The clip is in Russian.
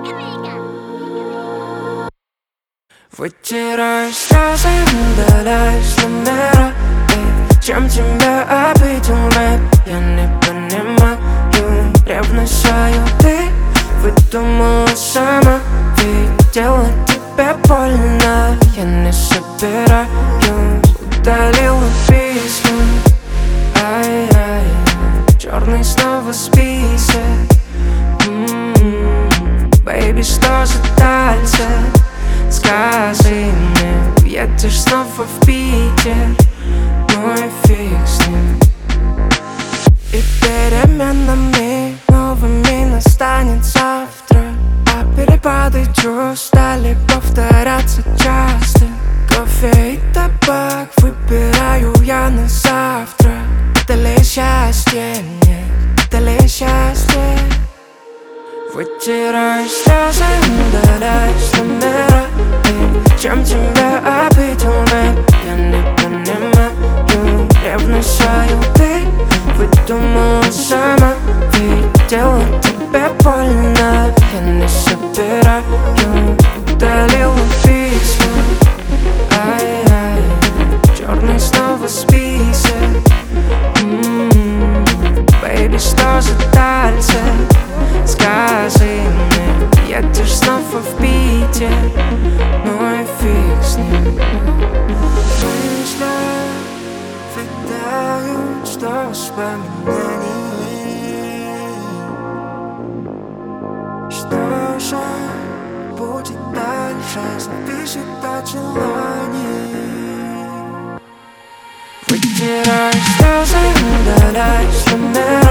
Вытираю слезы, удаляюсь номера. Чем тебя обидел рэп, я не понимаю. Ревную ты выдумала сама. Видела тебе больно, я не собираю. Удалила письма, ай-яй, черный снова список. Бэйби, что за дальше? Скажи мне, уедешь снова в Питер? Ну и фиг с ним. И переменами новыми настанет завтра, а перепады чувств стали повторяться часто. Кофе и табак выбираю я на завтра. Это ли счастье? Нет, это ли счастье? Вытираю слезы, удаляюсь номера. Чем тебя обидел рэп, я не понимаю. Ревную ты выдумала сама. Видела тебе больно, я не собираю. Удалила письма, ай-яй, черный снова список. Бэйби, что за дальше? Скажи мне, едешь снова в Питер? Ну и фиг с ним. Мысли витают, что вспоминаний. Что же будет дальше, запишет от желаний. Вытираю слезы, удаляюсь номера.